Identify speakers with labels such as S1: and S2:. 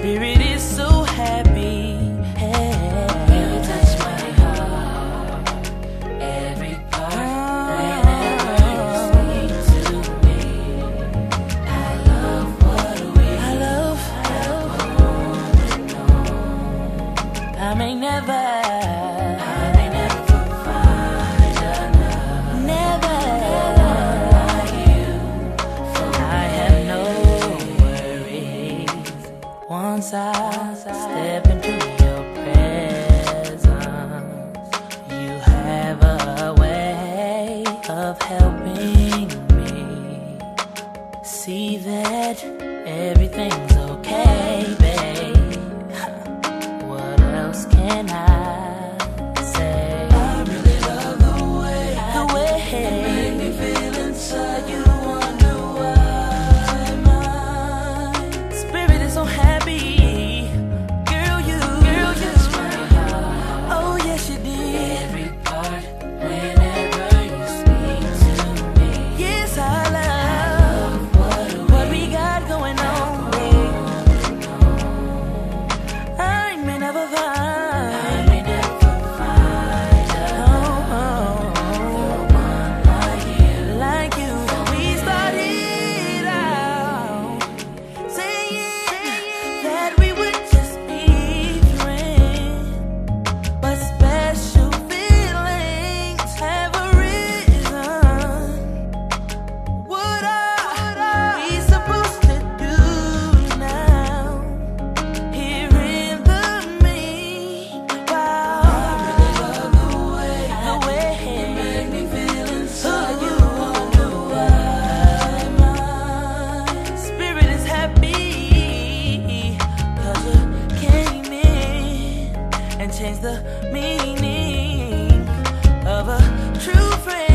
S1: spirit is so happy.
S2: You touch my heart, every part. Whenever you speak to me, I love what we
S1: I may never
S2: find another.
S1: Never
S2: Like you.
S1: I have no worries once I step into your presence. You have a way of helping me see that everything's okay, babe. What else can I say?
S2: I really love the way
S1: The way
S2: you make me feel inside. You wonder why my
S1: spirit is so happy. Girl, you
S2: touch my heart,
S1: oh yes you did.
S2: every part. Whenever you speak to me,
S1: Yes, I love what we got going on. I may never find like you. We started out saying that we would just be friends, but special feelings have arisen. What are we supposed to do now? Here in the meanwhile, the way
S2: you make me feel inside. You wonder why my
S1: spirit is happy, 'cause you came in and changed the meaning of a true friend.